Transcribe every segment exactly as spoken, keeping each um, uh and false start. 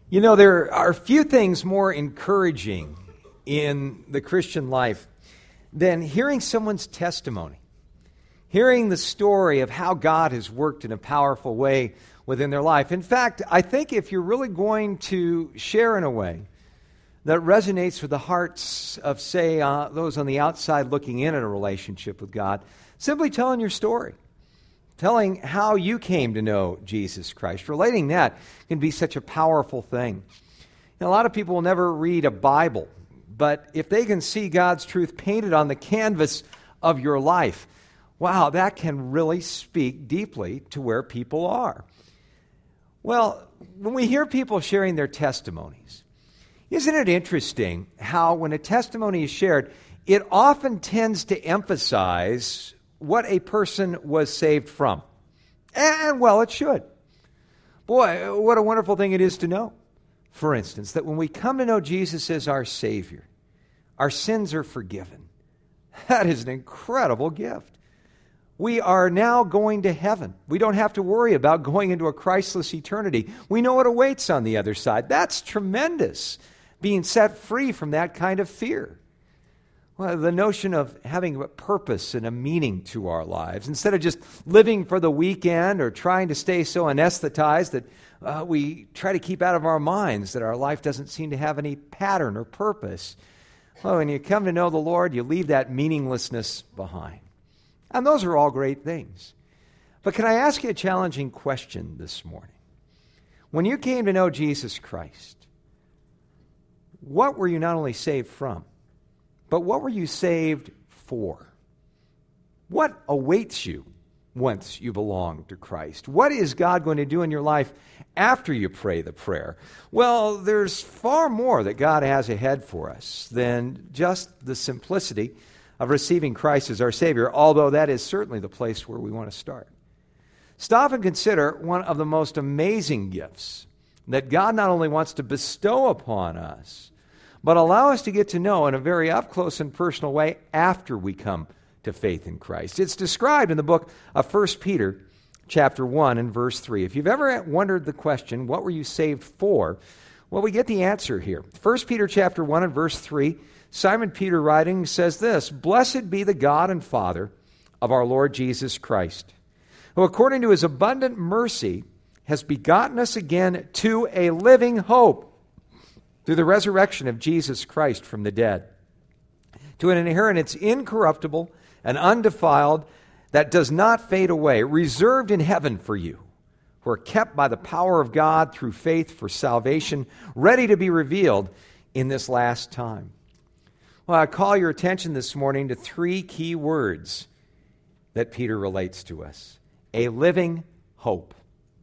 You know, there are few things more encouraging in the Christian life than hearing someone's testimony, hearing the story of how God has worked in a powerful way within their life. In fact, I think if you're really going to share in a way that resonates with the hearts of, say, uh, those on the outside looking in at a relationship with God, simply telling your story, telling how you came to know Jesus Christ, relating that can be such a powerful thing. You know, a lot of people will never read a Bible, but if they can see God's truth painted on the canvas of your life, wow, that can really speak deeply to where people are. Well, when we hear people sharing their testimonies, isn't it interesting how when a testimony is shared, it often tends to emphasize what a person was saved from? And, well, it should. Boy, what a wonderful thing it is to know, for instance, that when we come to know Jesus as our Savior, our sins are forgiven. That is an incredible gift. We are now going to heaven. We don't have to worry about going into a Christless eternity. We know what awaits on the other side. That's tremendous, being set free from that kind of fear. Well, the notion of having a purpose and a meaning to our lives, instead of just living for the weekend or trying to stay so anesthetized that uh, we try to keep out of our minds that our life doesn't seem to have any pattern or purpose. Well, when you come to know the Lord, you leave that meaninglessness behind. And those are all great things. But can I ask you a challenging question this morning? When you came to know Jesus Christ, what were you not only saved from, but what were you saved for? What awaits you once you belong to Christ? What is God going to do in your life after you pray the prayer? Well, there's far more that God has ahead for us than just the simplicity of receiving Christ as our Savior, although that is certainly the place where we want to start. Stop and consider one of the most amazing gifts that God not only wants to bestow upon us, but allow us to get to know in a very up-close and personal way after we come to faith in Christ. It's described in the book of First Peter chapter one and verse three. If you've ever wondered the question, what were you saved for? Well, we get the answer here. First Peter chapter one and verse three, Simon Peter writing says this, "Blessed be the God and Father of our Lord Jesus Christ, who according to his abundant mercy has begotten us again to a living hope through the resurrection of Jesus Christ from the dead, to an inheritance incorruptible and undefiled that does not fade away, reserved in heaven for you, who are kept by the power of God through faith for salvation, ready to be revealed in this last time." Well, I call your attention this morning to three key words that Peter relates to us. A living hope.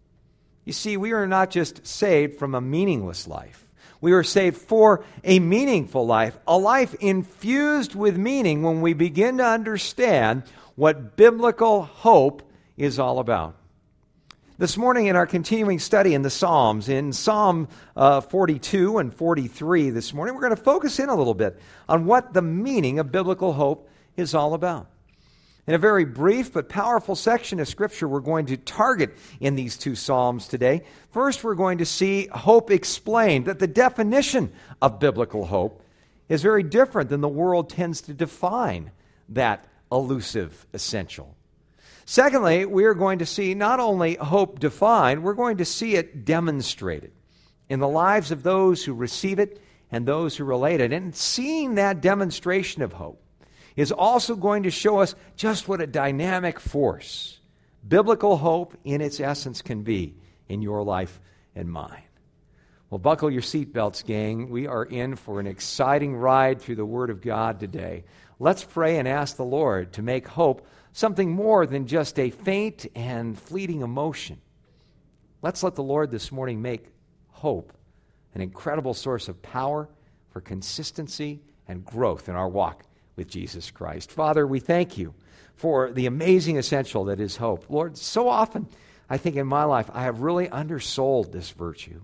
You see, we are not just saved from a meaningless life. We are saved for a meaningful life, a life infused with meaning when we begin to understand what biblical hope is all about. This morning in our continuing study in the Psalms, in Psalm uh, forty-two and forty-three this morning, we're going to focus in a little bit on what the meaning of biblical hope is all about. In a very brief but powerful section of Scripture we're going to target in these two Psalms today. First, we're going to see hope explained, that the definition of biblical hope is very different than the world tends to define that elusive essential. Secondly, we are going to see not only hope defined, we're going to see it demonstrated in the lives of those who receive it and those who relate it. And seeing that demonstration of hope is also going to show us just what a dynamic force biblical hope in its essence can be in your life and mine. Well, buckle your seatbelts, gang. We are in for an exciting ride through the Word of God today. Let's pray and ask the Lord to make hope something more than just a faint and fleeting emotion. Let's let the Lord this morning make hope an incredible source of power for consistency and growth in our walk with Jesus Christ. Father, we thank you for the amazing essential that is hope. Lord, so often I think in my life I have really undersold this virtue.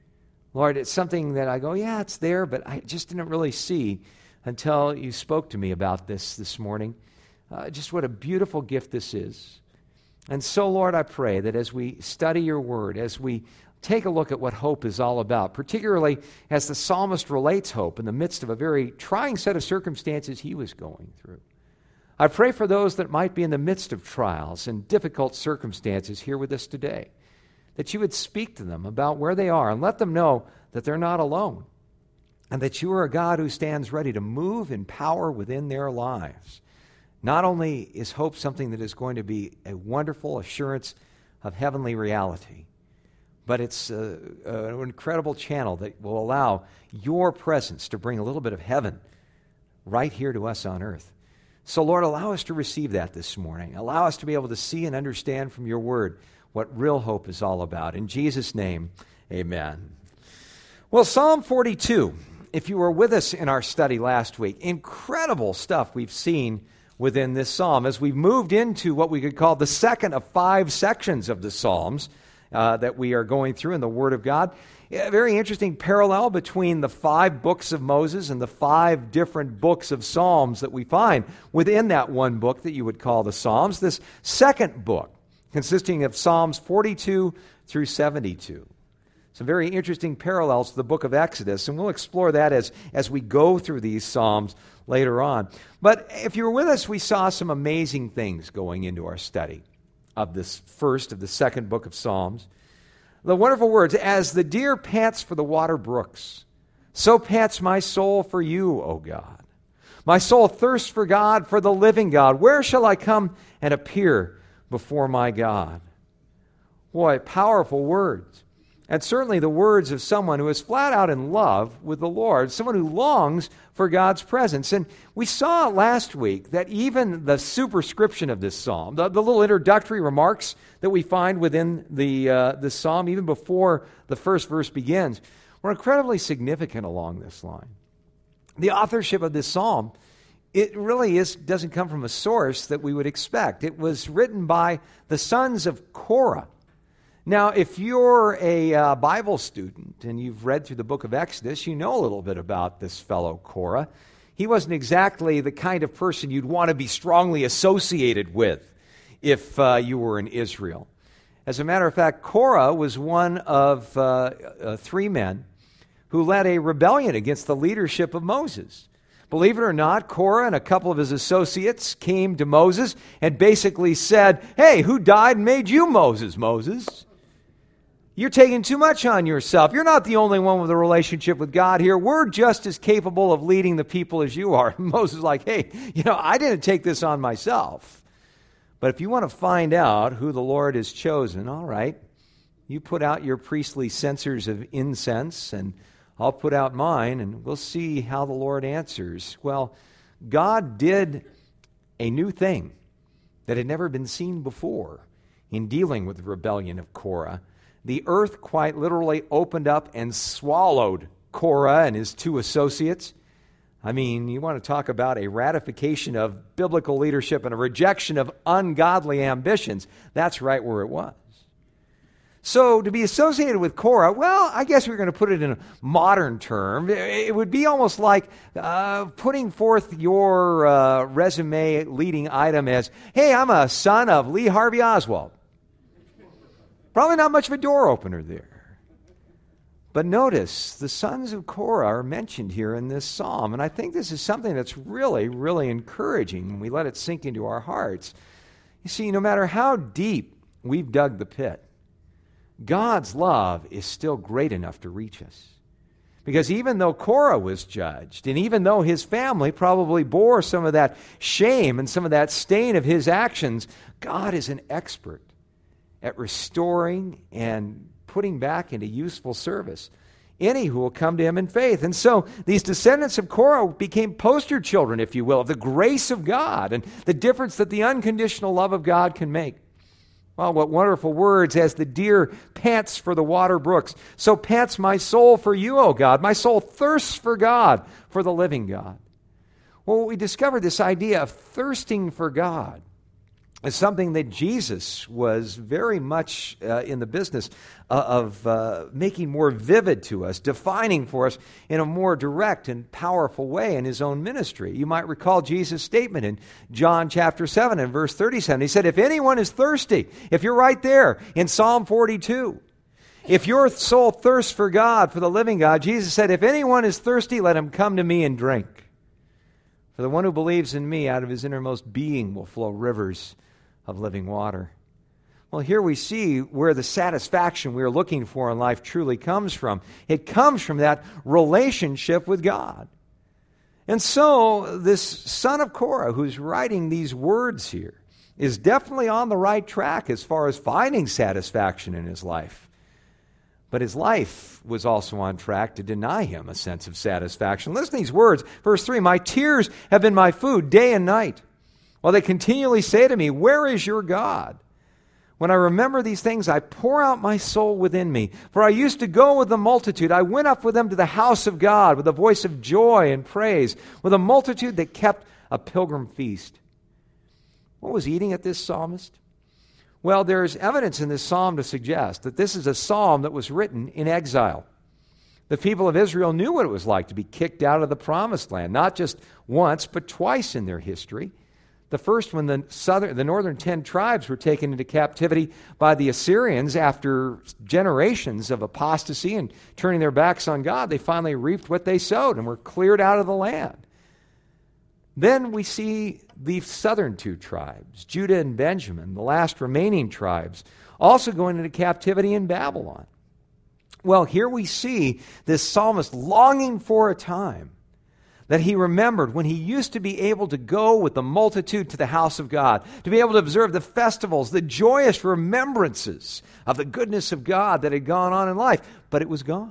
Lord, it's something that I go, yeah, it's there, but I just didn't really see until you spoke to me about this this morning. Uh, just what a beautiful gift this is. And so, Lord, I pray that as we study your word, as we take a look at what hope is all about, particularly as the psalmist relates hope in the midst of a very trying set of circumstances he was going through. I pray for those that might be in the midst of trials and difficult circumstances here with us today, that you would speak to them about where they are and let them know that they're not alone, and that you are a God who stands ready to move in power within their lives. Not only is hope something that is going to be a wonderful assurance of heavenly reality, but it's a, a, an incredible channel that will allow your presence to bring a little bit of heaven right here to us on earth. So, Lord, allow us to receive that this morning. Allow us to be able to see and understand from your word what real hope is all about. In Jesus' name, amen. Well, Psalm forty-two, if you were with us in our study last week, incredible stuff we've seen within this psalm as we've moved into what we could call the second of five sections of the Psalms uh, that we are going through in the Word of God. A very interesting parallel between the five books of Moses and the five different books of Psalms that we find within that one book that you would call the Psalms. This second book, consisting of Psalms forty-two through seventy-two. Some very interesting parallels to the book of Exodus, and we'll explore that as, as we go through these Psalms later on. But if you were with us, we saw some amazing things going into our study of this first of the second book of Psalms. The wonderful words, as the deer pants for the water brooks, so pants my soul for you, O God. My soul thirsts for God, for the living God. Where shall I come and appear before my God? Boy, powerful words. And certainly the words of someone who is flat out in love with the Lord, someone who longs for God's presence. And we saw last week that even the superscription of this psalm, the, the little introductory remarks that we find within the, uh, the psalm, even before the first verse begins, were incredibly significant along this line. The authorship of this psalm, it really is doesn't come from a source that we would expect. It was written by the sons of Korah. Now, if you're a uh, Bible student and you've read through the book of Exodus, you know a little bit about this fellow Korah. He wasn't exactly the kind of person you'd want to be strongly associated with if uh, you were in Israel. As a matter of fact, Korah was one of uh, uh, three men who led a rebellion against the leadership of Moses. Believe it or not, Korah and a couple of his associates came to Moses and basically said, "Hey, who died and made you Moses, Moses? You're taking too much on yourself. You're not the only one with a relationship with God here. We're just as capable of leading the people as you are." And Moses is like, "Hey, you know, I didn't take this on myself. But if you want to find out who the Lord has chosen, all right, you put out your priestly censers of incense, and I'll put out mine, and we'll see how the Lord answers." Well, God did a new thing that had never been seen before in dealing with the rebellion of Korah. The earth quite literally opened up and swallowed Korah and his two associates. I mean, you want to talk about a ratification of biblical leadership and a rejection of ungodly ambitions. That's right where it was. So to be associated with Korah, well, I guess we're going to put it in a modern term. It would be almost like uh, putting forth your uh, resume leading item as, "Hey, I'm a son of Lee Harvey Oswald." Probably not much of a door opener there. But notice, the sons of Korah are mentioned here in this psalm, and I think this is something that's really, really encouraging when we let it sink into our hearts. You see, no matter how deep we've dug the pit, God's love is still great enough to reach us. Because even though Korah was judged, and even though his family probably bore some of that shame and some of that stain of his actions, God is an expert at restoring and putting back into useful service any who will come to him in faith. And so these descendants of Korah became poster children, if you will, of the grace of God and the difference that the unconditional love of God can make. Well, what wonderful words, as the deer pants for the water brooks, so pants my soul for you, O God. My soul thirsts for God, for the living God. Well, we discovered this idea of thirsting for God is something that Jesus was very much uh, in the business uh, of uh, making more vivid to us, defining for us in a more direct and powerful way in his own ministry. You might recall Jesus' statement in John chapter seven and verse thirty-seven. He said, "If anyone is thirsty," if you're right there in Psalm forty-two, If your soul thirsts for God, for the living God, Jesus said, if anyone is thirsty, let him come to me and drink. For the one who believes in me, out of his innermost being will flow rivers of living water. Well, here we see where the satisfaction we are looking for in life truly comes from. It comes from that relationship with God. And so, this son of Korah who's writing these words here is definitely on the right track as far as finding satisfaction in his life. But his life was also on track to deny him a sense of satisfaction. Listen to these words. Verse three, my tears have been my food day and night, while they continually say to me, where is your God? When I remember these things, I pour out my soul within me. For I used to go with the multitude. I went up with them to the house of God with a voice of joy and praise, with a multitude that kept a pilgrim feast. What was eating at this psalmist? Well, there's evidence in this psalm to suggest that this is a psalm that was written in exile. The people of Israel knew what it was like to be kicked out of the promised land, not just once, but twice in their history. The first, when the southern, the northern ten tribes were taken into captivity by the Assyrians after generations of apostasy and turning their backs on God, they finally reaped what they sowed and were cleared out of the land. Then we see the southern two tribes, Judah and Benjamin, the last remaining tribes, also going into captivity in Babylon. Well, here we see this psalmist longing for a time that he remembered when he used to be able to go with the multitude to the house of God, to be able to observe the festivals, the joyous remembrances of the goodness of God that had gone on in life, but it was gone.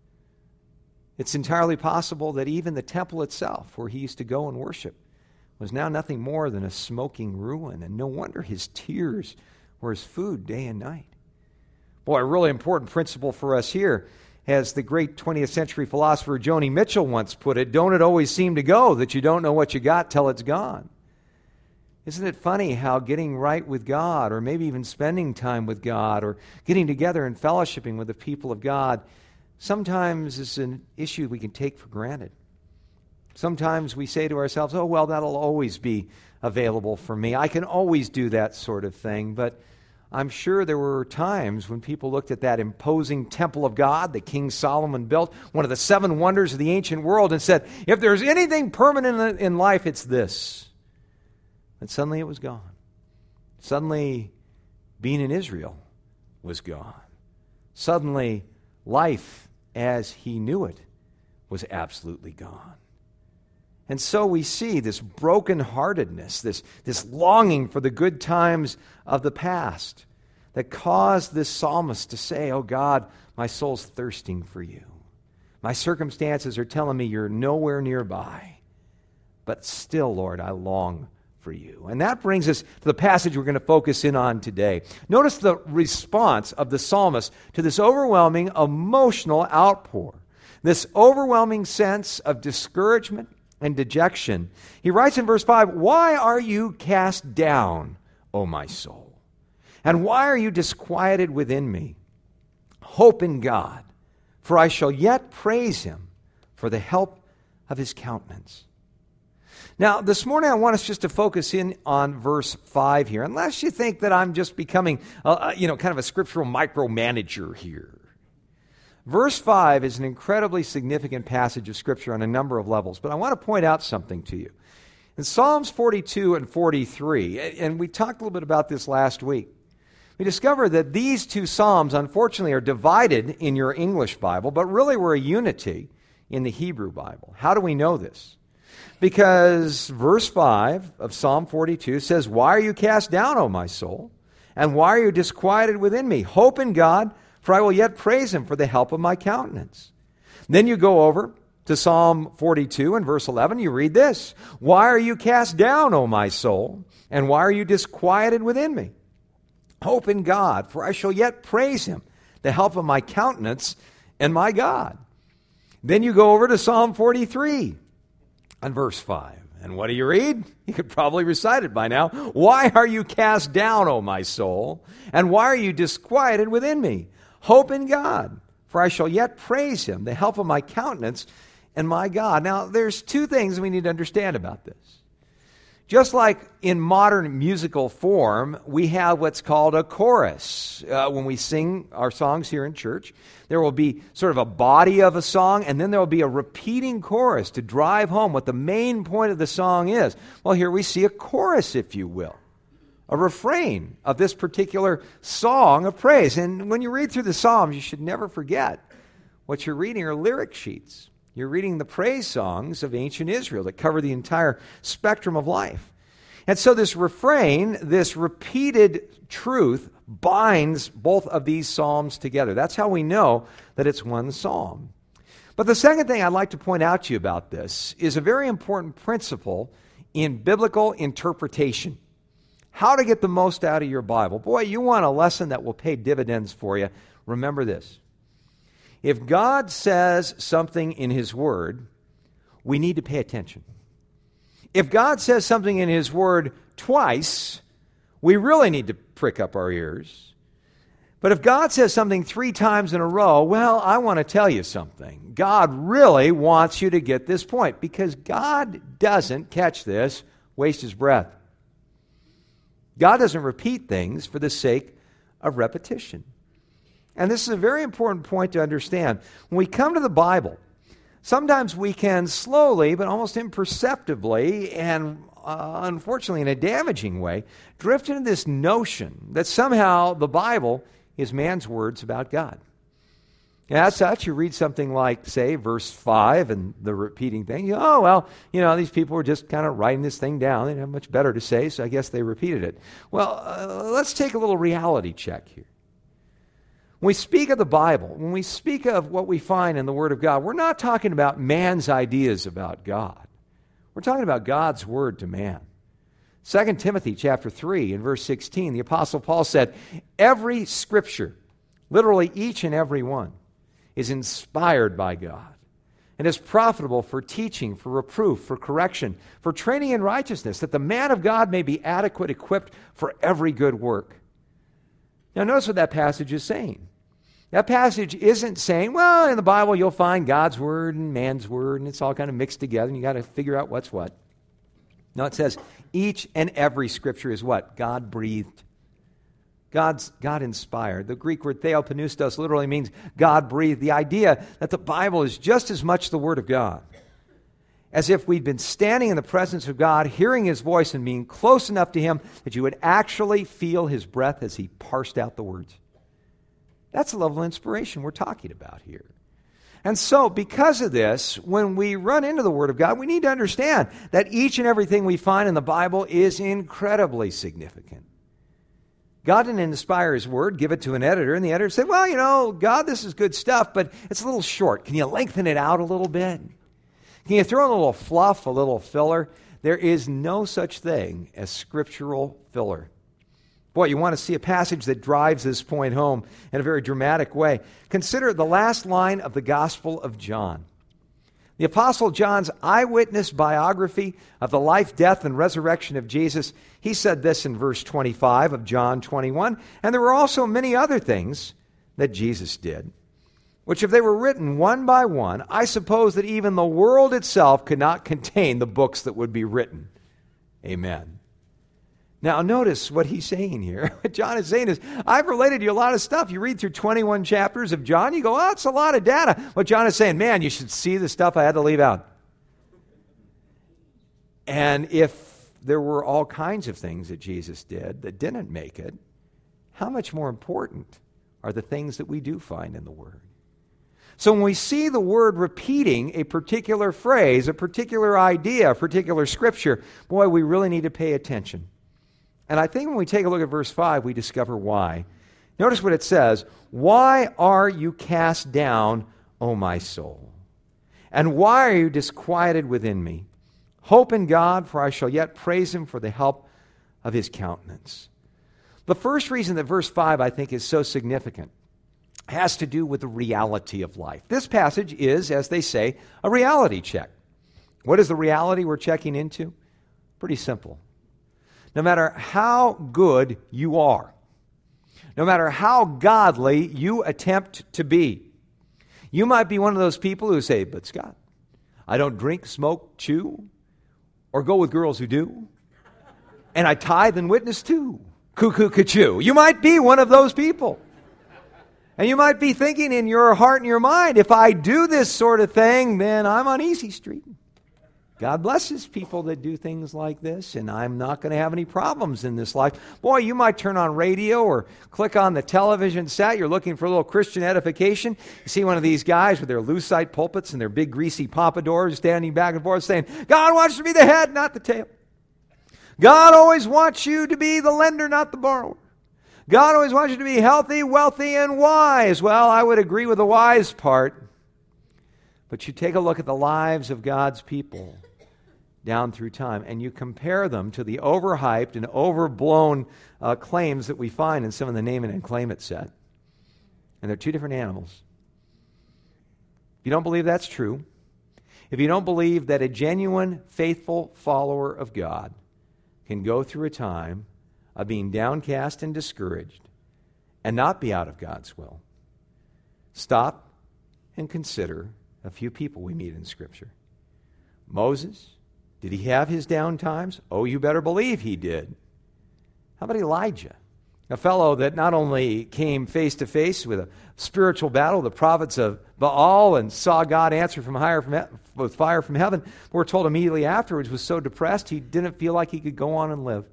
It's entirely possible that even the temple itself, where he used to go and worship, was now nothing more than a smoking ruin, and no wonder his tears were his food day and night. Boy, a really important principle for us here. As the great twentieth century philosopher Joni Mitchell once put it, don't it always seem to go that you don't know what you got till it's gone? Isn't it funny how getting right with God, or maybe even spending time with God, or getting together and fellowshipping with the people of God, sometimes is an issue we can take for granted. Sometimes we say to ourselves, oh, well, that'll always be available for me. I can always do that sort of thing, but I'm sure there were times when people looked at that imposing temple of God that King Solomon built, one of the seven wonders of the ancient world, and said, if there's anything permanent in life, it's this. And suddenly it was gone. Suddenly being in Israel was gone. Suddenly life as he knew it was absolutely gone. And so we see this brokenheartedness, this, this longing for the good times of the past that caused this psalmist to say, oh God, my soul's thirsting for you. My circumstances are telling me you're nowhere nearby. But still, Lord, I long for you. And that brings us to the passage we're going to focus in on today. Notice the response of the psalmist to this overwhelming emotional outpour, this overwhelming sense of discouragement and dejection. He writes in verse five, why are you cast down, O my soul? And why are you disquieted within me? Hope in God, for I shall yet praise him for the help of his countenance. Now, this morning I want us just to focus in on verse five here, unless you think that I'm just becoming, uh, you know, kind of a scriptural micromanager here. Verse five is an incredibly significant passage of Scripture on a number of levels, but I want to point out something to you. In Psalms forty-two and forty-three, and we talked a little bit about this last week, we discovered that these two Psalms, unfortunately, are divided in your English Bible, but really were a unity in the Hebrew Bible. How do we know this? Because verse five of Psalm forty-two says, why are you cast down, O my soul? And why are you disquieted within me? Hope in God, for I will yet praise him for the help of my countenance. Then you go over to Psalm forty-two and verse eleven, you read this. Why are you cast down, O my soul? And why are you disquieted within me? Hope in God, for I shall yet praise him, the help of my countenance and my God. Then you go over to Psalm forty-three and verse five. And what do you read? You could probably recite it by now. Why are you cast down, O my soul? And why are you disquieted within me? Hope in God, for I shall yet praise him, the help of my countenance and my God. Now, there's two things we need to understand about this. Just like in modern musical form, we have what's called a chorus. Uh, when we sing our songs here in church, there will be sort of a body of a song, and then there will be a repeating chorus to drive home what the main point of the song is. Well, here we see a chorus, if you will, a refrain of this particular song of praise. And when you read through the Psalms, you should never forget what you're reading are lyric sheets. You're reading the praise songs of ancient Israel that cover the entire spectrum of life. And so this refrain, this repeated truth, binds both of these psalms together. That's how we know that it's one psalm. But the second thing I'd like to point out to you about this is a very important principle in biblical interpretation. How to get the most out of your Bible. Boy, you want a lesson that will pay dividends for you. Remember this. If God says something in His Word, we need to pay attention. If God says something in His Word twice, we really need to prick up our ears. But if God says something three times in a row, well, I want to tell you something. God really wants you to get this point, because God doesn't, catch this, waste His breath. God doesn't repeat things for the sake of repetition. And this is a very important point to understand. When we come to the Bible, sometimes we can slowly, but almost imperceptibly, and uh, unfortunately in a damaging way, drift into this notion that somehow the Bible is man's words about God. And as such, you read something like, say, verse five and the repeating thing. You go, oh, well, you know, these people were just kind of writing this thing down. They didn't have much better to say, so I guess they repeated it. Well, uh, let's take a little reality check here. When we speak of the Bible, when we speak of what we find in the Word of God, we're not talking about man's ideas about God. We're talking about God's Word to man. Second Timothy chapter three and verse sixteen, the Apostle Paul said, every Scripture, literally each and every one, is inspired by God and is profitable for teaching, for reproof, for correction, for training in righteousness, that the man of God may be adequate, equipped for every good work. Now notice what that passage is saying. That passage isn't saying, well, in the Bible you'll find God's Word and man's Word, and it's all kind of mixed together, and you got to figure out what's what. No, it says each and every Scripture is what? God-breathed. God's God-inspired. The Greek word theopneustos literally means God-breathed. The idea that the Bible is just as much the Word of God as if we'd been standing in the presence of God, hearing His voice and being close enough to Him that you would actually feel His breath as He parsed out the words. That's the level of inspiration we're talking about here. And so, because of this, when we run into the Word of God, we need to understand that each and everything we find in the Bible is incredibly significant. God didn't inspire His Word, give it to an editor, and the editor said, well, you know, God, this is good stuff, but it's a little short. Can you lengthen it out a little bit? Can you throw in a little fluff, a little filler? There is no such thing as scriptural filler. Boy, you want to see a passage that drives this point home in a very dramatic way. Consider the last line of the Gospel of John. The Apostle John's eyewitness biography of the life, death, and resurrection of Jesus, he said this in verse twenty-five of John twenty-one, and there were also many other things that Jesus did, which if they were written one by one, I suppose that even the world itself could not contain the books that would be written. Amen. Now notice what he's saying here. What John is saying is, I've related to you a lot of stuff. You read through twenty-one chapters of John, you go, oh, it's a lot of data. What John is saying, man, you should see the stuff I had to leave out. And if there were all kinds of things that Jesus did that didn't make it, how much more important are the things that we do find in the Word? So when we see the Word repeating a particular phrase, a particular idea, a particular scripture, boy, we really need to pay attention. And I think when we take a look at verse five, we discover why. Notice what it says, why are you cast down, O my soul? And why are you disquieted within me? Hope in God, for I shall yet praise Him for the help of His countenance. The first reason that verse five, I think, is so significant has to do with the reality of life. This passage is, as they say, a reality check. What is the reality we're checking into? Pretty simple. No matter how good you are, no matter how godly you attempt to be, you might be one of those people who say, but Scott, I don't drink, smoke, chew, or go with girls who do. And I tithe and witness too. Cuckoo, cuckoo. You might be one of those people. And you might be thinking in your heart and your mind, if I do this sort of thing, then I'm on easy street. God blesses people that do things like this, and I'm not going to have any problems in this life. Boy, you might turn on radio or click on the television set. You're looking for a little Christian edification. You see one of these guys with their lucite pulpits and their big greasy pompadours standing back and forth saying, God wants you to be the head, not the tail. God always wants you to be the lender, not the borrower. God always wants you to be healthy, wealthy, and wise. Well, I would agree with the wise part. But you take a look at the lives of God's people down through time, and you compare them to the overhyped and overblown uh, claims that we find in some of the name it and claim it set. And they're two different animals. If you don't believe that's true, if you don't believe that a genuine, faithful follower of God can go through a time of being downcast and discouraged and not be out of God's will, stop and consider a few people we meet in Scripture. Moses, did he have his down times? Oh, you better believe he did. How about Elijah? A fellow that not only came face to face with a spiritual battle, the prophets of Baal, and saw God answer from higher from he- with fire from heaven, but we're told immediately afterwards was so depressed he didn't feel like he could go on and live.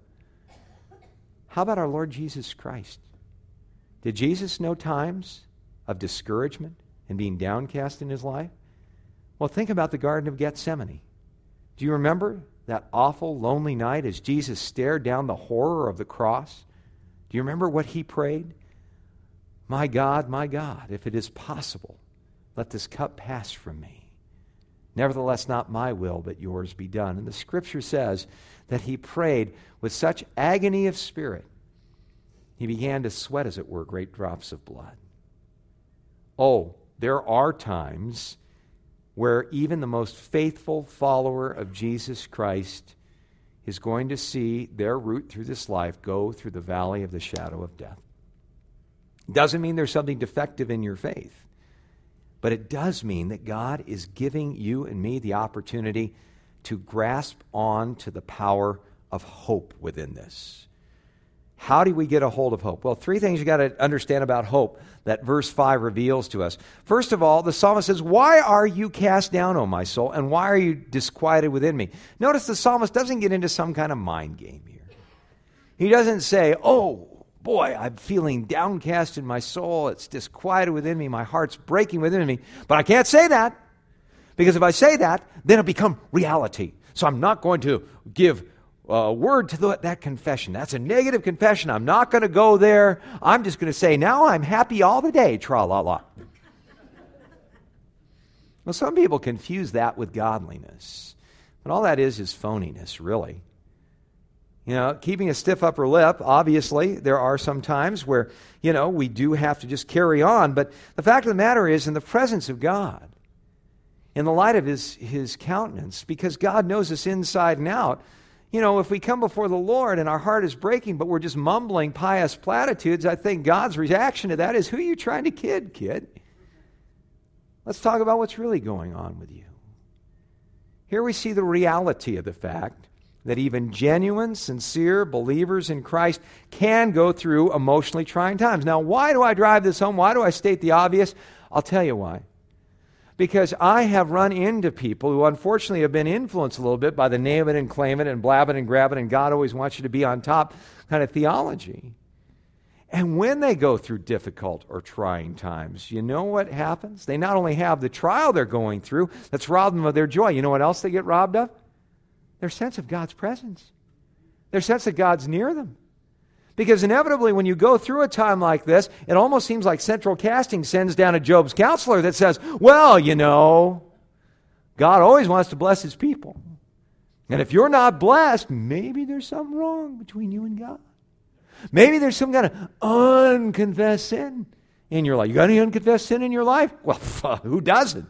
How about our Lord Jesus Christ? Did Jesus know times of discouragement and being downcast in his life? Well, think about the Garden of Gethsemane. Do you remember that awful, lonely night as Jesus stared down the horror of the cross? Do you remember what he prayed? My God, my God, if it is possible, let this cup pass from me. Nevertheless, not my will, but yours be done. And the Scripture says that he prayed with such agony of spirit, he began to sweat, as it were, great drops of blood. Oh, there are times where even the most faithful follower of Jesus Christ is going to see their route through this life go through the valley of the shadow of death. Doesn't mean there's something defective in your faith, but it does mean that God is giving you and me the opportunity to grasp on to the power of hope within this. How do we get a hold of hope? Well, three things you got to understand about hope that verse five reveals to us. First of all, the psalmist says, why are you cast down, O my soul, and why are you disquieted within me? Notice the psalmist doesn't get into some kind of mind game here. He doesn't say, oh, boy, I'm feeling downcast in my soul. It's disquieted within me. My heart's breaking within me. But I can't say that, because if I say that, then it'll become reality. So I'm not going to give a word to the, that confession. That's a negative confession. I'm not going to go there. I'm just going to say, now I'm happy all the day, tra-la-la. Well, some people confuse that with godliness. But all that is is phoniness, really. You know, keeping a stiff upper lip, obviously, there are some times where, you know, we do have to just carry on. But the fact of the matter is, in the presence of God, in the light of His, His countenance, because God knows us inside and out, you know, if we come before the Lord and our heart is breaking, but we're just mumbling pious platitudes, I think God's reaction to that is, who are you trying to kid, kid? Let's talk about what's really going on with you. Here we see the reality of the fact that even genuine, sincere believers in Christ can go through emotionally trying times. Now, why do I drive this home? Why do I state the obvious? I'll tell you why. Because I have run into people who unfortunately have been influenced a little bit by the name it and claim it and blab it and grab it and God always wants you to be on top kind of theology. And when they go through difficult or trying times, you know what happens? They not only have the trial they're going through that's robbed them of their joy. You know what else they get robbed of? Their sense of God's presence. Their sense that God's near them. Because inevitably, when you go through a time like this, it almost seems like central casting sends down a Job's counselor that says, well, you know, God always wants to bless His people. And if you're not blessed, maybe there's something wrong between you and God. Maybe there's some kind of unconfessed sin in your life. You got any unconfessed sin in your life? Well, who doesn't?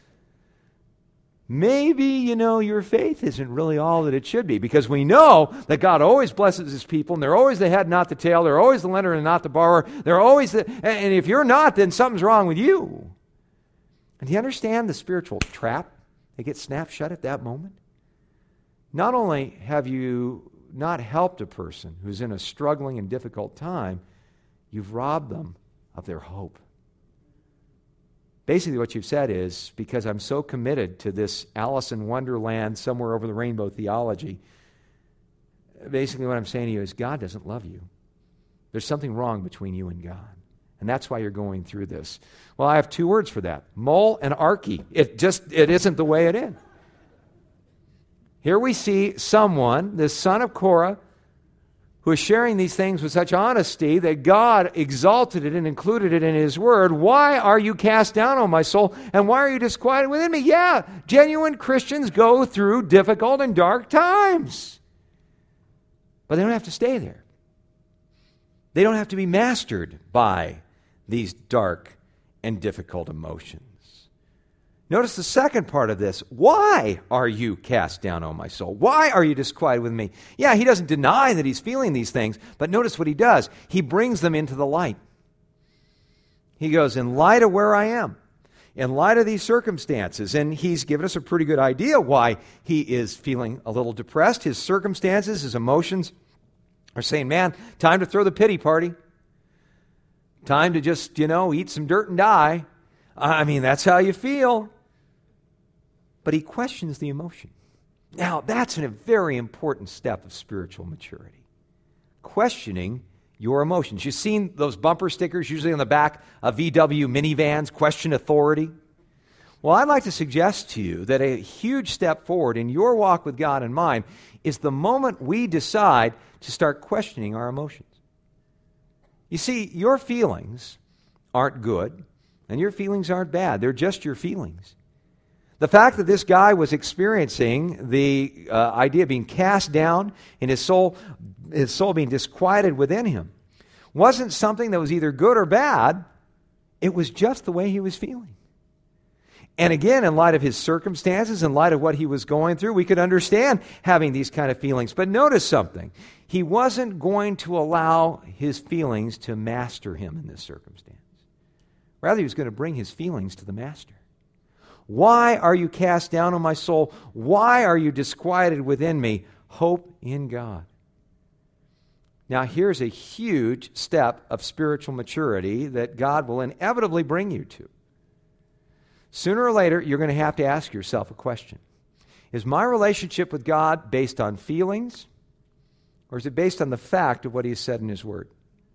Maybe, you know, your faith isn't really all that it should be, because we know that God always blesses His people, and they're always the head, not the tail. They're always the lender and not the borrower. They're always the, and if you're not, then something's wrong with you. And do you understand the spiritual trap that gets snapped shut at that moment? Not only have you not helped a person who's in a struggling and difficult time, you've robbed them of their hope. Basically what you've said is, because I'm so committed to this Alice in Wonderland, somewhere over the rainbow theology, basically what I'm saying to you is God doesn't love you. There's something wrong between you and God. And that's why you're going through this. Well, I have two words for that. Mole and archy. It just, it isn't the way it is. Here we see someone, the son of Korah, who is sharing these things with such honesty that God exalted it and included it in His Word. Why are you cast down, O my soul? And why are you disquieted within me? Yeah, genuine Christians go through difficult and dark times. But they don't have to stay there. They don't have to be mastered by these dark and difficult emotions. Notice the second part of this. Why are you cast down, O my soul? Why are you disquieted with me? Yeah, he doesn't deny that he's feeling these things, but notice what he does. He brings them into the light. He goes, in light of where I am, in light of these circumstances, and he's given us a pretty good idea why he is feeling a little depressed. His circumstances, his emotions are saying, man, time to throw the pity party. Time to just, you know, eat some dirt and die. I mean, that's how you feel. But he questions the emotion. Now, that's a very important step of spiritual maturity. Questioning your emotions. You've seen those bumper stickers usually on the back of V W minivans, question authority. Well, I'd like to suggest to you that a huge step forward in your walk with God and mine is the moment we decide to start questioning our emotions. You see, your feelings aren't good, and your feelings aren't bad. They're just your feelings. The fact that this guy was experiencing the uh, idea of being cast down and his soul, his soul being disquieted within him wasn't something that was either good or bad. It was just the way he was feeling. And again, in light of his circumstances, in light of what he was going through, we could understand having these kind of feelings. But notice something. He wasn't going to allow his feelings to master him in this circumstance. Rather, he was going to bring his feelings to the master. Why are you cast down, O my soul? Why are you disquieted within me? Hope in God. Now, here's a huge step of spiritual maturity that God will inevitably bring you to. Sooner or later, you're going to have to ask yourself a question. Is my relationship with God based on feelings, or is it based on the fact of what He has said in His Word?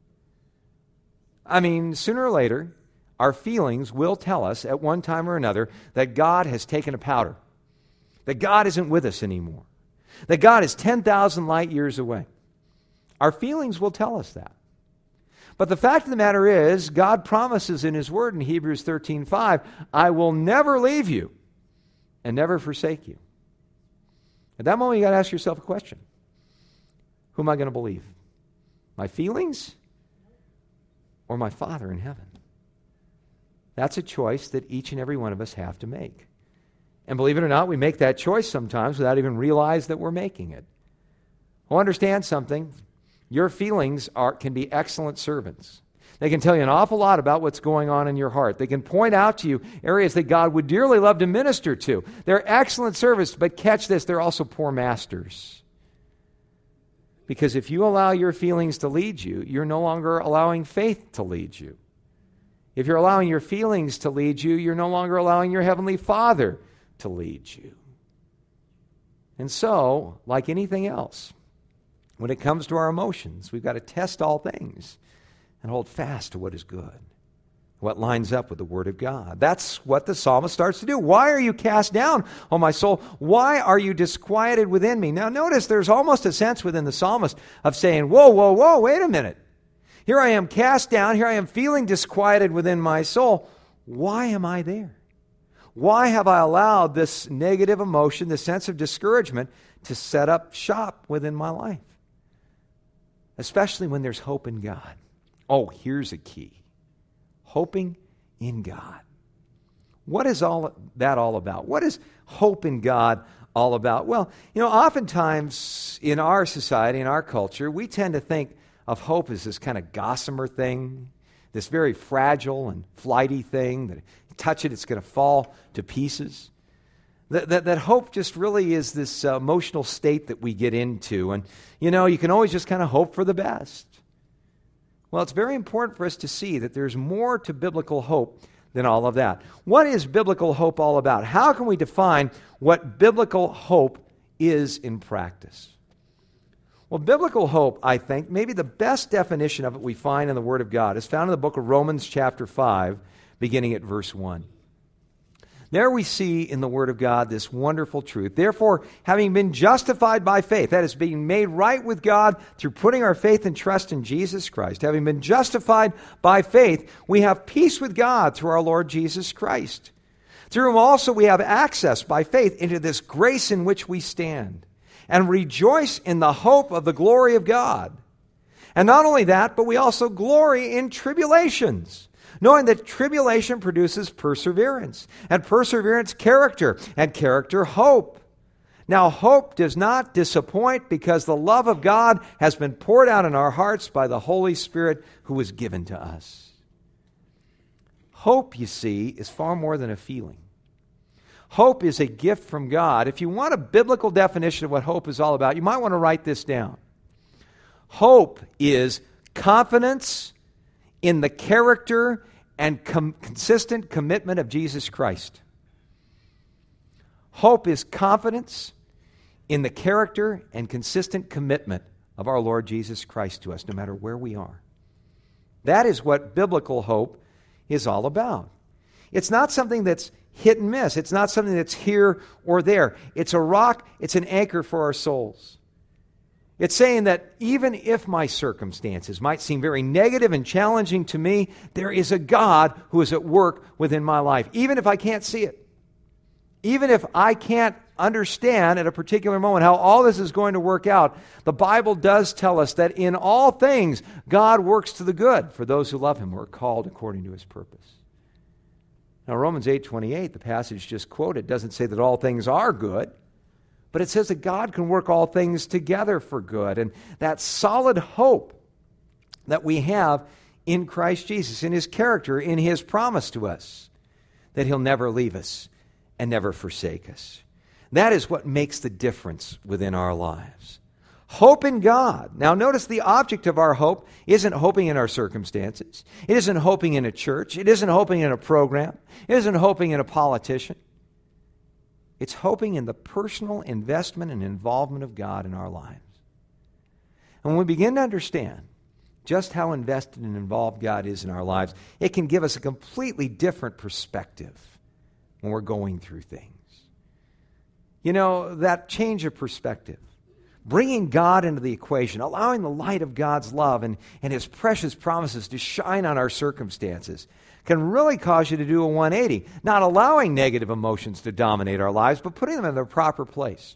I mean, sooner or later, our feelings will tell us at one time or another that God has taken a powder, that God isn't with us anymore, that God is ten thousand light years away. Our feelings will tell us that. But the fact of the matter is, God promises in His Word in Hebrews thirteen five, I will never leave you and never forsake you. At that moment, you got to ask yourself a question. Who am I going to believe? My feelings or my Father in heaven? That's a choice that each and every one of us have to make. And believe it or not, we make that choice sometimes without even realize that we're making it. Well, understand something. Your feelings are, can be excellent servants. They can tell you an awful lot about what's going on in your heart. They can point out to you areas that God would dearly love to minister to. They're excellent servants, but catch this, they're also poor masters. Because if you allow your feelings to lead you, you're no longer allowing faith to lead you. If you're allowing your feelings to lead you, you're no longer allowing your Heavenly Father to lead you. And so, like anything else, when it comes to our emotions, we've got to test all things and hold fast to what is good, what lines up with the Word of God. That's what the psalmist starts to do. Why are you cast down, O my soul? Why are you disquieted within me? Now notice there's almost a sense within the psalmist of saying, whoa, whoa, whoa, wait a minute. Here I am cast down. Here I am feeling disquieted within my soul. Why am I there? Why have I allowed this negative emotion, this sense of discouragement, to set up shop within my life? Especially when there's hope in God. Oh, here's a key. Hoping in God. What is all that all about? What is hope in God all about? Well, you know, oftentimes in our society, in our culture, we tend to think of hope as this kind of gossamer thing, this very fragile and flighty thing that if you touch it, it's going to fall to pieces. That, that, that hope just really is this uh, emotional state that we get into. And, you know, you can always just kind of hope for the best. Well, it's very important for us to see that there's more to biblical hope than all of that. What is biblical hope all about? How can we define what biblical hope is in practice? Well, biblical hope, I think, maybe the best definition of it we find in the Word of God is found in the book of Romans chapter five, beginning at verse one. There we see in the Word of God this wonderful truth. Therefore, having been justified by faith, that is, being made right with God through putting our faith and trust in Jesus Christ, having been justified by faith, we have peace with God through our Lord Jesus Christ. Through Him also we have access by faith into this grace in which we stand, and rejoice in the hope of the glory of God. And not only that, but we also glory in tribulations, knowing that tribulation produces perseverance, and perseverance character, and character hope. Now hope does not disappoint, because the love of God has been poured out in our hearts by the Holy Spirit who was given to us. Hope, you see, is far more than a feeling. Hope is a gift from God. If you want a biblical definition of what hope is all about, you might want to write this down. Hope is confidence in the character and com- consistent commitment of Jesus Christ. Hope is confidence in the character and consistent commitment of our Lord Jesus Christ to us, no matter where we are. That is what biblical hope is all about. It's not something that's hit and miss. It's not something that's here or there. It's a rock. It's an anchor for our souls. It's saying that even if my circumstances might seem very negative and challenging to me, there is a God who is at work within my life, even if I can't see it. Even if I can't understand at a particular moment how all this is going to work out, the Bible does tell us that in all things, God works to the good for those who love Him, who are called according to His purpose. Now, Romans eight twenty-eight, the passage just quoted, doesn't say that all things are good, but it says that God can work all things together for good. And that solid hope that we have in Christ Jesus, in His character, in His promise to us, that He'll never leave us and never forsake us. That is what makes the difference within our lives. Hope in God. Now notice the object of our hope isn't hoping in our circumstances. It isn't hoping in a church. It isn't hoping in a program. It isn't hoping in a politician. It's hoping in the personal investment and involvement of God in our lives. And when we begin to understand just how invested and involved God is in our lives, it can give us a completely different perspective when we're going through things. You know, that change of perspective, bringing God into the equation, allowing the light of God's love and, and His precious promises to shine on our circumstances, can really cause you to do a one eighty, not allowing negative emotions to dominate our lives, but putting them in their proper place.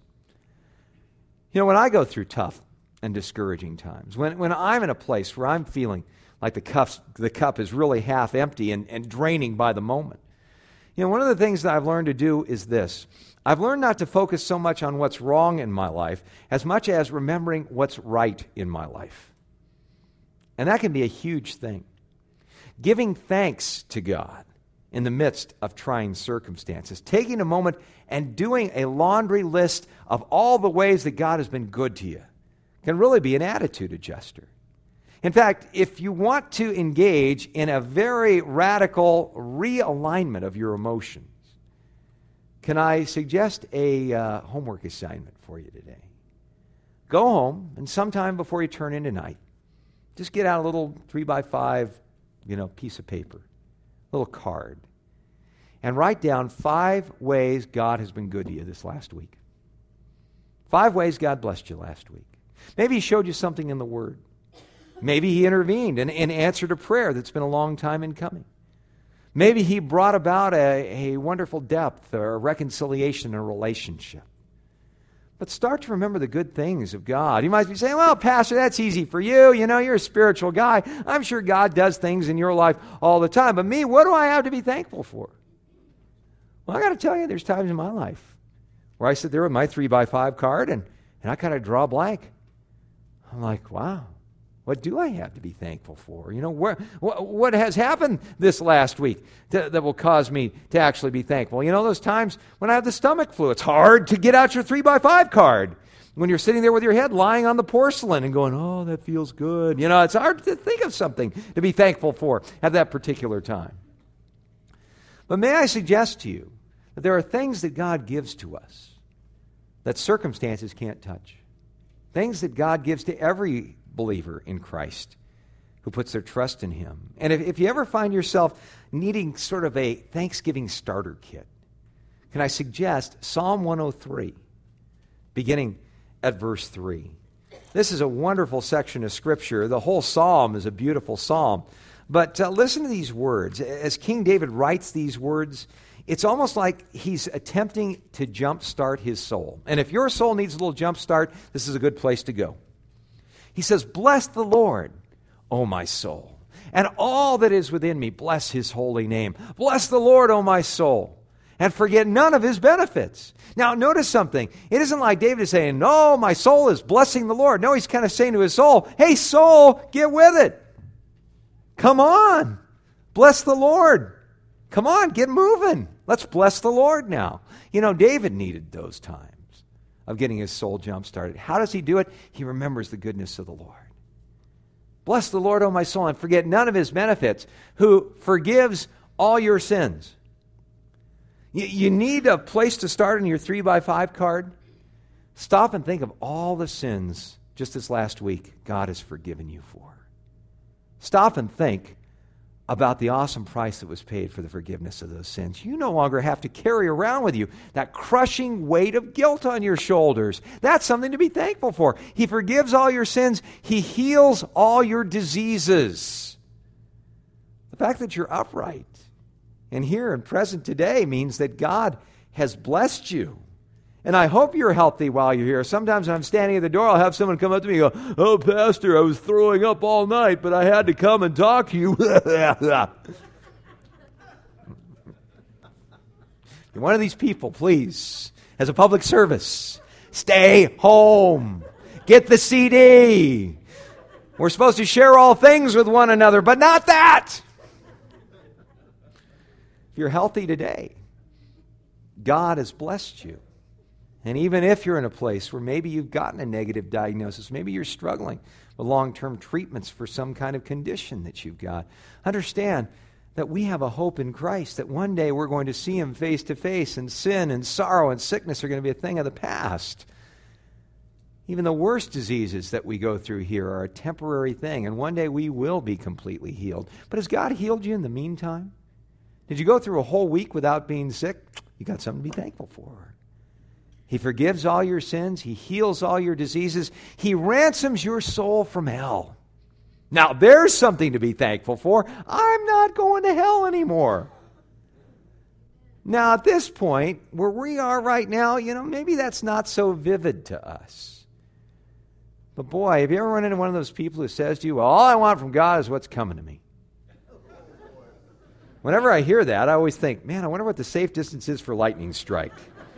You know, when I go through tough and discouraging times, when, when I'm in a place where I'm feeling like the, cups, the cup is really half empty and, and draining by the moment, you know, one of the things that I've learned to do is this. I've learned not to focus so much on what's wrong in my life as much as remembering what's right in my life. And that can be a huge thing. Giving thanks to God in the midst of trying circumstances. Taking a moment and doing a laundry list of all the ways that God has been good to you can really be an attitude adjuster. In fact, if you want to engage in a very radical realignment of your emotions, can I suggest a uh, homework assignment for you today? Go home, and sometime before you turn in tonight, just get out a little three by five, you know, piece of paper, a little card, and write down five ways God has been good to you this last week. Five ways God blessed you last week. Maybe He showed you something in the Word. Maybe He intervened and, and answered a prayer that's been a long time in coming. Maybe He brought about a, a wonderful depth or a reconciliation in a relationship. But start to remember the good things of God. You might be saying, well, Pastor, that's easy for you. You know, you're a spiritual guy. I'm sure God does things in your life all the time. But me, what do I have to be thankful for? Well, I got to tell you, there's times in my life where I sit there with my three by five card and, and I kind of draw a blank. I'm like, wow, What do I have to be thankful for? You know, where, what, what has happened this last week to, that will cause me to actually be thankful? You know, those times when I have the stomach flu, it's hard to get out your three by five card. When you're sitting there with your head lying on the porcelain and going, oh, that feels good. You know, it's hard to think of something to be thankful for at that particular time. But may I suggest to you that there are things that God gives to us that circumstances can't touch. Things that God gives to every believer in Christ who puts their trust in Him. And if, if you ever find yourself needing sort of a Thanksgiving starter kit, can I suggest Psalm one oh three, beginning at verse three. This is a wonderful section of Scripture. The whole psalm is a beautiful psalm. But uh, listen to these words. As King David writes these words, it's almost like he's attempting to jumpstart his soul. And if your soul needs a little jumpstart, this is a good place to go. He says, bless the Lord, O my soul, and all that is within me, bless His holy name. Bless the Lord, O my soul, and forget none of His benefits. Now, notice something. It isn't like David is saying, no, my soul is blessing the Lord. No, he's kind of saying to his soul, hey, soul, get with it. Come on. Bless the Lord. Come on, get moving. Let's bless the Lord now. You know, David needed those times of getting his soul jump-started. How does he do it? He remembers the goodness of the Lord. Bless the Lord, O my soul, and forget none of His benefits, who forgives all your sins. You, you need a place to start in your three by five card. Stop and think of all the sins just this last week God has forgiven you for. Stop and think about the awesome price that was paid for the forgiveness of those sins. You no longer have to carry around with you that crushing weight of guilt on your shoulders. That's something to be thankful for. He forgives all your sins. He heals all your diseases. The fact that you're upright and here and present today means that God has blessed you. And I hope you're healthy while you're here. Sometimes when I'm standing at the door, I'll have someone come up to me and go, oh, Pastor, I was throwing up all night, but I had to come and talk to you. You're one of these people, please, as a public service, stay home. Get the C D. We're supposed to share all things with one another, but not that. If you're healthy today, God has blessed you. And even if you're in a place where maybe you've gotten a negative diagnosis, maybe you're struggling with long-term treatments for some kind of condition that you've got, understand that we have a hope in Christ, that one day we're going to see Him face to face, and sin and sorrow and sickness are going to be a thing of the past. Even the worst diseases that we go through here are a temporary thing, and one day we will be completely healed. But has God healed you in the meantime? Did you go through a whole week without being sick? You got something to be thankful for. He forgives all your sins. He heals all your diseases. He ransoms your soul from hell. Now, there's something to be thankful for. I'm not going to hell anymore. Now, at this point, where we are right now, you know, maybe that's not so vivid to us. But boy, have you ever run into one of those people who says to you, well, all I want from God is what's coming to me? Whenever I hear that, I always think, man, I wonder what the safe distance is for lightning strike.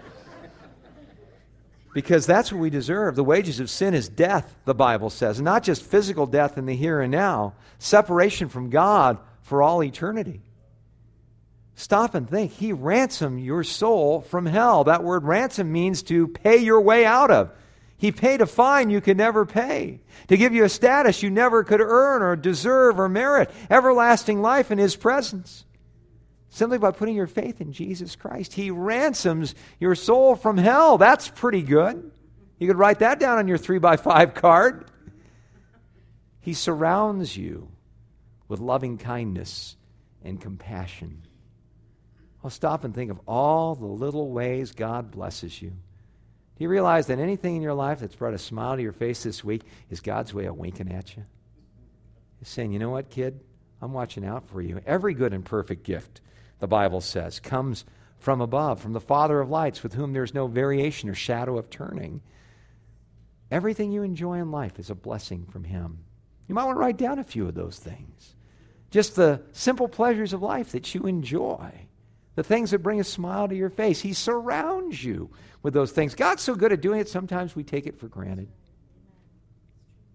Because that's what we deserve. The wages of sin is death, the Bible says. And not just physical death in the here and now. Separation from God for all eternity. Stop and think. He ransomed your soul from hell. That word ransom means to pay your way out of. He paid a fine you could never pay. To give you a status you never could earn or deserve or merit. Everlasting life in His presence. Simply by putting your faith in Jesus Christ. He ransoms your soul from hell. That's pretty good. You could write that down on your three by five card. He surrounds you with loving kindness and compassion. I'll stop and think of all the little ways God blesses you. Do you realize that anything in your life that's brought a smile to your face this week is God's way of winking at you? He's saying, you know what, kid? I'm watching out for you. Every good and perfect gift, the Bible says, comes from above, from the Father of lights, with whom there's no variation or shadow of turning. Everything you enjoy in life is a blessing from Him. You might want to write down a few of those things. Just the simple pleasures of life that you enjoy. The things that bring a smile to your face. He surrounds you with those things. God's so good at doing it, sometimes we take it for granted.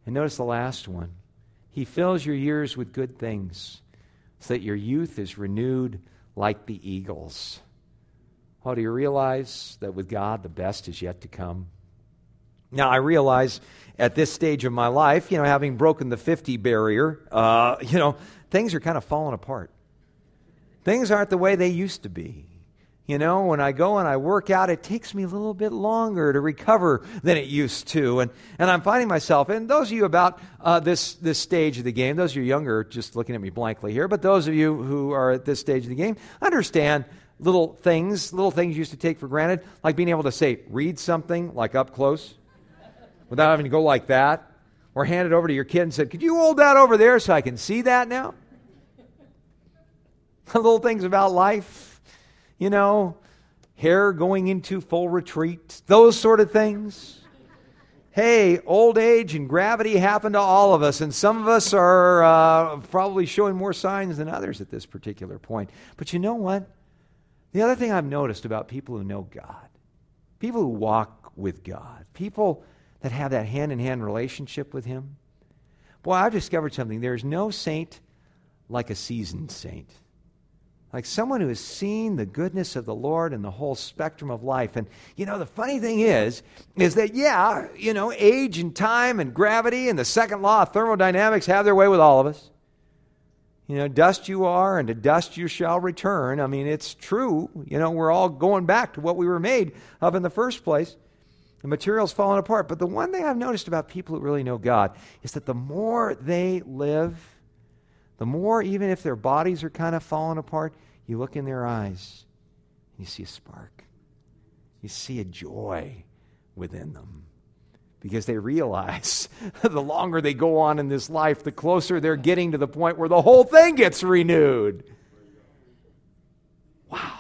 And notice the last one. He fills your years with good things so that your youth is renewed like the eagles. Well, do you realize that with God, the best is yet to come? Now, I realize at this stage of my life, you know, having broken the fifty barrier, uh, you know, things are kind of falling apart. Things aren't the way they used to be. You know, when I go and I work out, it takes me a little bit longer to recover than it used to. And and I'm finding myself, and those of you about uh, this, this stage of the game, those of you younger just looking at me blankly here, but those of you who are at this stage of the game, understand little things, little things you used to take for granted, like being able to say, read something, like up close, without having to go like that, or hand it over to your kid and say, could you hold that over there so I can see that now? Little things about life, you know, hair going into full retreat, those sort of things. Hey, old age and gravity happen to all of us, and some of us are uh, probably showing more signs than others at this particular point. But you know what? The other thing I've noticed about people who know God, people who walk with God, people that have that hand-in-hand relationship with Him, boy, I've discovered something. There's no saint like a seasoned saint. Like someone who has seen the goodness of the Lord and the whole spectrum of life. And, you know, the funny thing is, is that, yeah, you know, age and time and gravity and the second law of thermodynamics have their way with all of us. You know, dust you are and to dust you shall return. I mean, it's true. You know, we're all going back to what we were made of in the first place. The material's falling apart. But the one thing I've noticed about people who really know God is that the more they live, the more, even if their bodies are kind of falling apart, you look in their eyes and you see a spark. You see a joy within them. Because they realize the longer they go on in this life, the closer they're getting to the point where the whole thing gets renewed. Wow.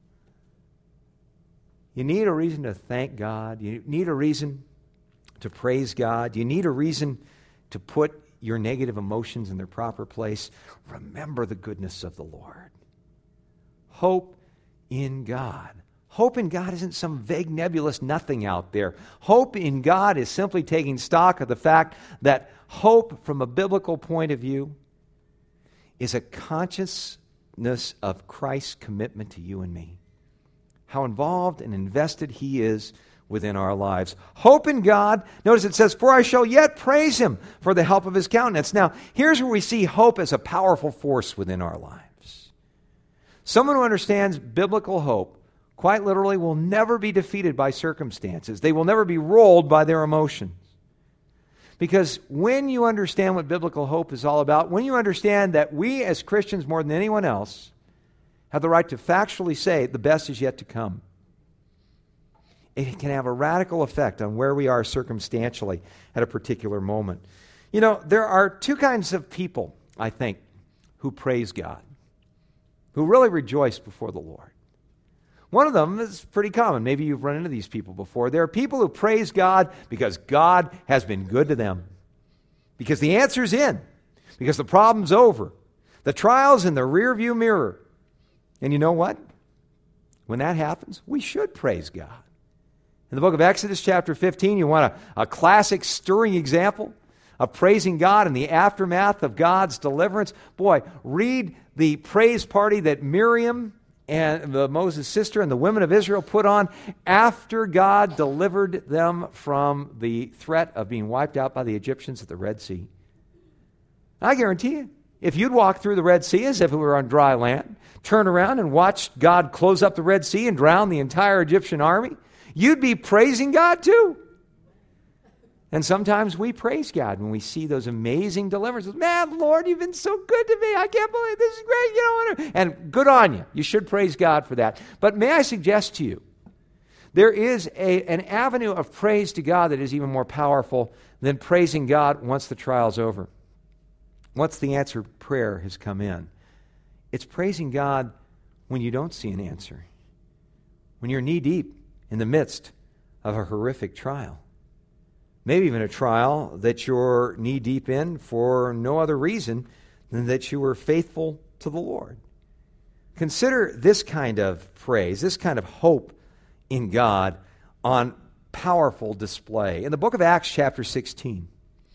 You need a reason to thank God. You need a reason to praise God. You need a reason to put your negative emotions in their proper place. Remember the goodness of the Lord. Hope in God. Hope in God isn't some vague, nebulous nothing out there. Hope in God is simply taking stock of the fact that hope, from a biblical point of view, is a consciousness of Christ's commitment to you and me. How involved and invested He is within our lives. Hope in God. Notice it says, for I shall yet praise Him for the help of His countenance. Now, here's where we see hope as a powerful force within our lives. Someone who understands biblical hope, quite literally, will never be defeated by circumstances. They will never be rolled by their emotions. Because when you understand what biblical hope is all about, when you understand that we as Christians, more than anyone else, have the right to factually say the best is yet to come, it can have a radical effect on where we are circumstantially at a particular moment. You know, there are two kinds of people, I think, who praise God, who really rejoice before the Lord. One of them is pretty common. Maybe you've run into these people before. There are people who praise God because God has been good to them. Because the answer's in. Because the problem's over. The trial's in the rearview mirror. And you know what? When that happens, we should praise God. In the book of Exodus chapter fifteen, you want a, a classic stirring example of praising God in the aftermath of God's deliverance. Boy, read the praise party that Miriam and the Moses' sister and the women of Israel put on after God delivered them from the threat of being wiped out by the Egyptians at the Red Sea. I guarantee you, if you'd walk through the Red Sea as if it were on dry land, turn around and watch God close up the Red Sea and drown the entire Egyptian army, you'd be praising God too. And sometimes we praise God when we see those amazing deliverances. Man, Lord, you've been so good to me. I can't believe this is great. You know, and good on you. You should praise God for that. But may I suggest to you, there is a, an avenue of praise to God that is even more powerful than praising God once the trial's over. Once the answered prayer has come in. It's praising God when you don't see an answer. When you're knee-deep in the midst of a horrific trial. Maybe even a trial that you're knee-deep in for no other reason than that you were faithful to the Lord. Consider this kind of praise, this kind of hope in God on powerful display. In the book of Acts chapter sixteen,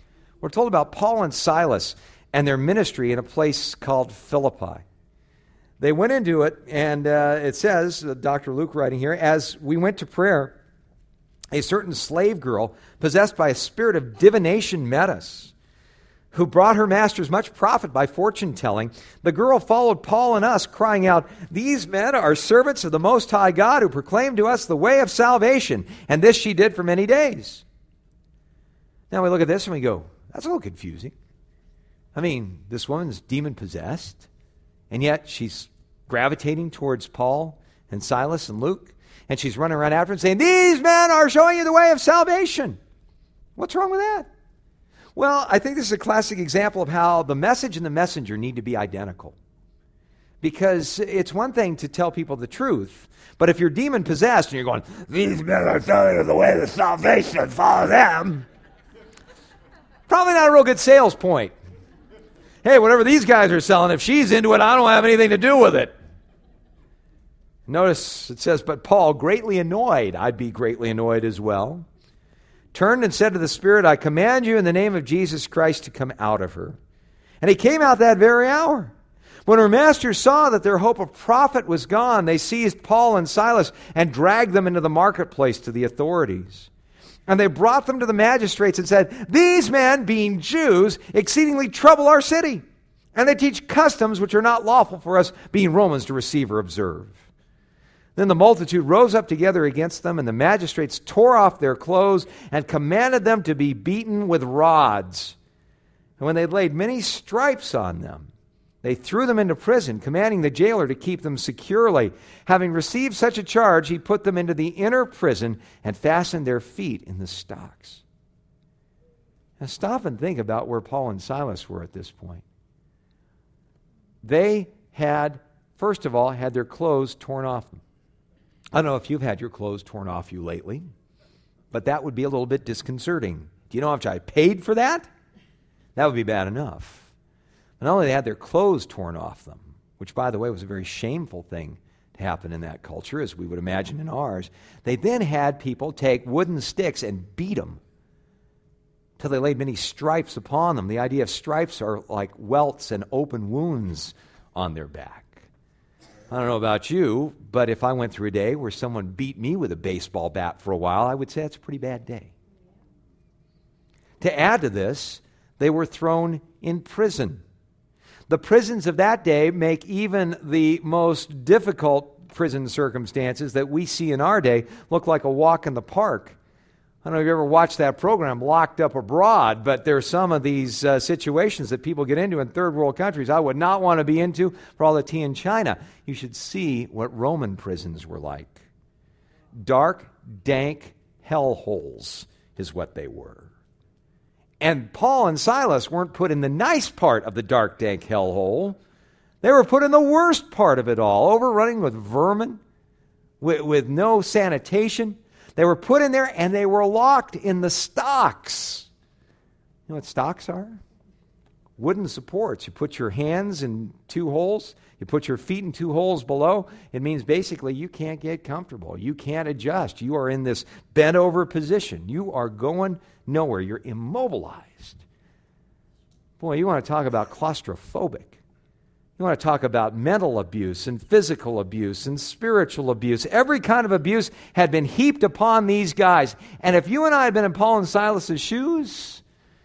We're told about Paul and Silas and their ministry in a place called Philippi. They went into it, and uh, it says, uh, Doctor Luke writing here, as we went to prayer, a certain slave girl, possessed by a spirit of divination, met us, who brought her masters much profit by fortune-telling. The girl followed Paul and us, crying out, "These men are servants of the Most High God, who proclaim to us the way of salvation." And this she did for many days. Now we look at this and we go, that's a little confusing. I mean, this woman's demon-possessed, and yet she's gravitating towards Paul and Silas and Luke, and she's running around after them saying, "These men are showing you the way of salvation." What's wrong with that? Well, I think this is a classic example of how the message and the messenger need to be identical. Because it's one thing to tell people the truth, but if you're demon-possessed and you're going, "These men are showing you the way of salvation, follow them," probably not a real good sales point. Hey, whatever these guys are selling, if she's into it, I don't have anything to do with it. Notice it says, but Paul, greatly annoyed, I'd be greatly annoyed as well, turned and said to the Spirit, "I command you in the name of Jesus Christ to come out of her." And he came out that very hour. When her masters saw that their hope of profit was gone, they seized Paul and Silas and dragged them into the marketplace to the authorities. And they brought them to the magistrates and said, "These men, being Jews, exceedingly trouble our city, and they teach customs which are not lawful for us, being Romans, to receive or observe." Then the multitude rose up together against them, and the magistrates tore off their clothes and commanded them to be beaten with rods. And when they had laid many stripes on them, they threw them into prison, commanding the jailer to keep them securely. Having received such a charge, he put them into the inner prison and fastened their feet in the stocks. Now stop and think about where Paul and Silas were at this point. They had, first of all, had their clothes torn off them. I don't know if you've had your clothes torn off you lately, but that would be a little bit disconcerting. Do you know how much I paid for that? That would be bad enough. Not only they had their clothes torn off them, which, by the way, was a very shameful thing to happen in that culture, as we would imagine in ours, they then had people take wooden sticks and beat them till they laid many stripes upon them. The idea of stripes are like welts and open wounds on their back. I don't know about you, but if I went through a day where someone beat me with a baseball bat for a while, I would say that's a pretty bad day. To add to this, they were thrown in prison. The prisons of that day make even the most difficult prison circumstances that we see in our day look like a walk in the park. I don't know if you ever watched that program, Locked Up Abroad, but there are some of these uh, situations that people get into in third world countries I would not want to be into for all the tea in China. You should see what Roman prisons were like. Dark, dank hellholes is what they were. And Paul and Silas weren't put in the nice part of the dark, dank hellhole. They were put in the worst part of it all, overrunning with vermin, with, with no sanitation. They were put in there and they were locked in the stocks. You know what stocks are? Wooden supports. You put your hands in two holes. You put your feet in two holes below. It means basically you can't get comfortable. You can't adjust. You are in this bent over position. You are going nowhere. You're immobilized. Boy, you want to talk about claustrophobic. You want to talk about mental abuse and physical abuse and spiritual abuse. Every kind of abuse had been heaped upon these guys. And if you and I had been in Paul and Silas's shoes,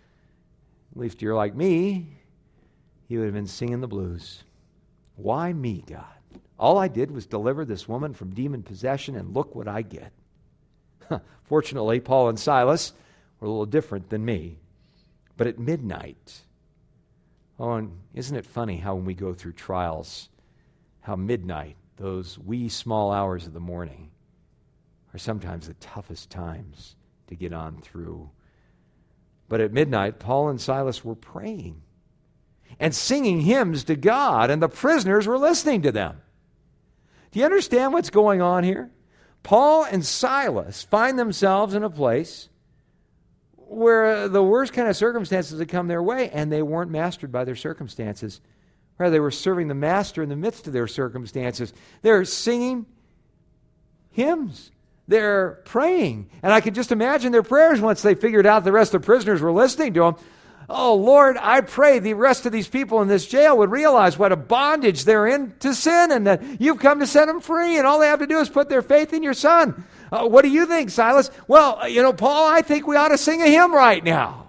at least you're like me, you would have been singing the blues. Why me, God? All I did was deliver this woman from demon possession, and look what I get. Fortunately, Paul and Silas were a little different than me. But at midnight, oh, and isn't it funny how when we go through trials, how midnight, those wee small hours of the morning, are sometimes the toughest times to get on through. But at midnight, Paul and Silas were praying and singing hymns to God, and the prisoners were listening to them. Do you understand what's going on here? Paul and Silas find themselves in a place where the worst kind of circumstances had come their way, and they weren't mastered by their circumstances. Rather, they were serving the master in the midst of their circumstances. They're singing hymns. They're praying. And I could just imagine their prayers once they figured out the rest of the prisoners were listening to them. Oh, Lord, I pray the rest of these people in this jail would realize what a bondage they're in to sin and that you've come to set them free and all they have to do is put their faith in your Son. Uh, what do you think, Silas? Well, you know, Paul, I think we ought to sing a hymn right now.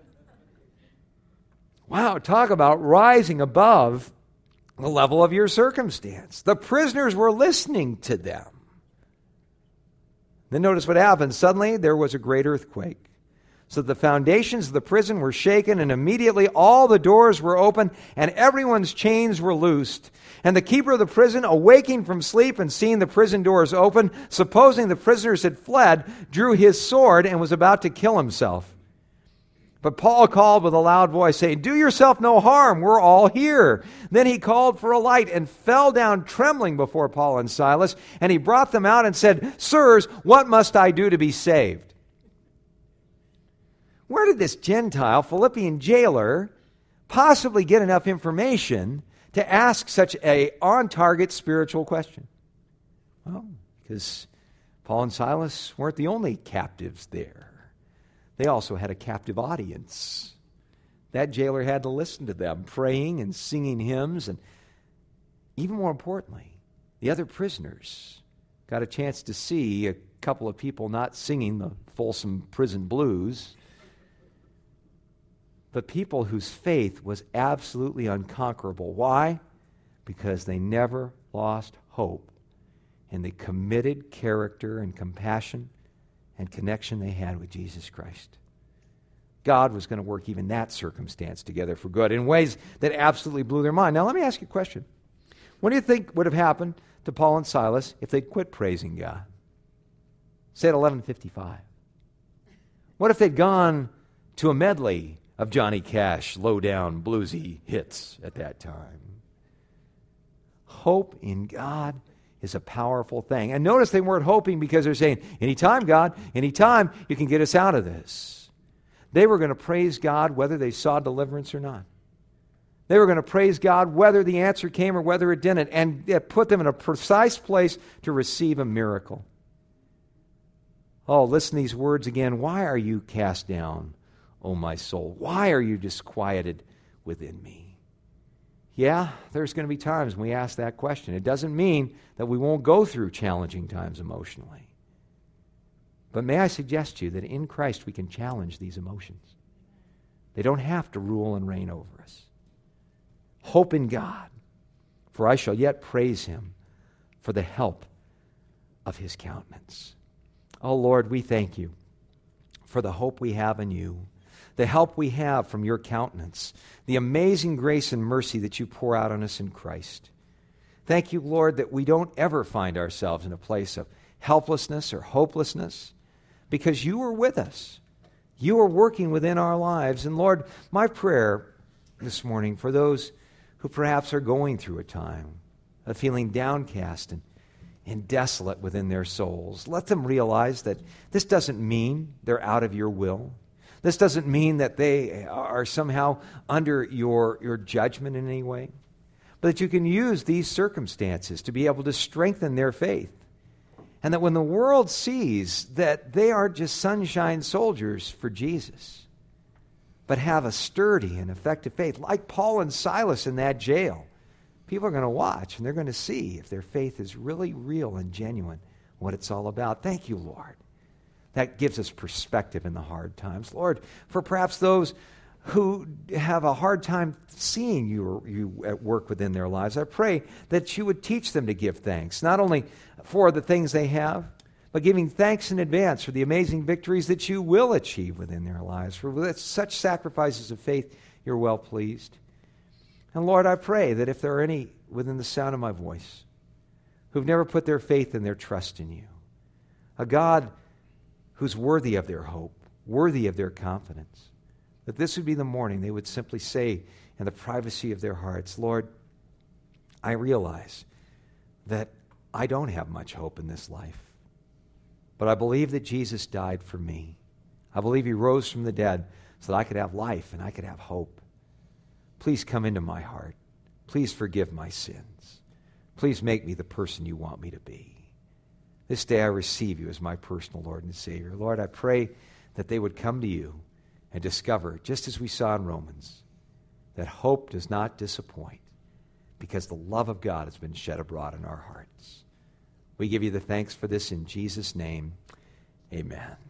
Wow, talk about rising above the level of your circumstance. The prisoners were listening to them. Then notice what happened. Suddenly there was a great earthquake. So the foundations of the prison were shaken, and immediately all the doors were open, and everyone's chains were loosed. And the keeper of the prison, awaking from sleep and seeing the prison doors open, supposing the prisoners had fled, drew his sword and was about to kill himself. But Paul called with a loud voice, saying, "Do yourself no harm, we're all here." Then he called for a light and fell down trembling before Paul and Silas, and he brought them out and said, "Sirs, what must I do to be saved?" Where did this Gentile Philippian jailer possibly get enough information to ask such a on-target spiritual question? Well, because Paul and Silas weren't the only captives there. They also had a captive audience. That jailer had to listen to them praying and singing hymns, and even more importantly, the other prisoners got a chance to see a couple of people not singing the Folsom Prison Blues, but people whose faith was absolutely unconquerable. Why? Because they never lost hope in the committed character and compassion and connection they had with Jesus Christ. God was going to work even that circumstance together for good in ways that absolutely blew their mind. Now let me ask you a question. What do you think would have happened to Paul and Silas if they'd quit praising God? Say at eleven fifty-five. What if they'd gone to a medley of Johnny Cash, low-down, bluesy hits at that time? Hope in God is a powerful thing. And notice they weren't hoping because they're saying, anytime, God, anytime you can get us out of this. They were going to praise God whether they saw deliverance or not. They were going to praise God whether the answer came or whether it didn't, and it put them in a precise place to receive a miracle. Oh, listen to these words again. Why are you cast down, O my soul? Why are you disquieted within me? Yeah, there's going to be times when we ask that question. It doesn't mean that we won't go through challenging times emotionally. But may I suggest to you that in Christ we can challenge these emotions. They don't have to rule and reign over us. Hope in God, for I shall yet praise him for the help of his countenance. Oh Lord, we thank you for the hope we have in you, the help we have from your countenance, the amazing grace and mercy that you pour out on us in Christ. Thank you, Lord, that we don't ever find ourselves in a place of helplessness or hopelessness because you are with us. You are working within our lives. And Lord, my prayer this morning for those who perhaps are going through a time of feeling downcast and, and desolate within their souls, let them realize that this doesn't mean they're out of your will. This doesn't mean that they are somehow under your, your judgment in any way, but that you can use these circumstances to be able to strengthen their faith. And that when the world sees that they aren't just sunshine soldiers for Jesus, but have a sturdy and effective faith, like Paul and Silas in that jail, people are going to watch and they're going to see if their faith is really real and genuine, what it's all about. Thank you, Lord. That gives us perspective in the hard times. Lord, for perhaps those who have a hard time seeing you, you at work within their lives, I pray that you would teach them to give thanks, not only for the things they have, but giving thanks in advance for the amazing victories that you will achieve within their lives. For with such sacrifices of faith, you're well pleased. And Lord, I pray that if there are any within the sound of my voice who've never put their faith and their trust in you, a God who's worthy of their hope, worthy of their confidence, that this would be the morning they would simply say in the privacy of their hearts, Lord, I realize that I don't have much hope in this life, but I believe that Jesus died for me. I believe he rose from the dead so that I could have life and I could have hope. Please come into my heart. Please forgive my sins. Please make me the person you want me to be. This day I receive you as my personal Lord and Savior. Lord, I pray that they would come to you and discover, just as we saw in Romans, that hope does not disappoint because the love of God has been shed abroad in our hearts. We give you the thanks for this in Jesus' name. Amen.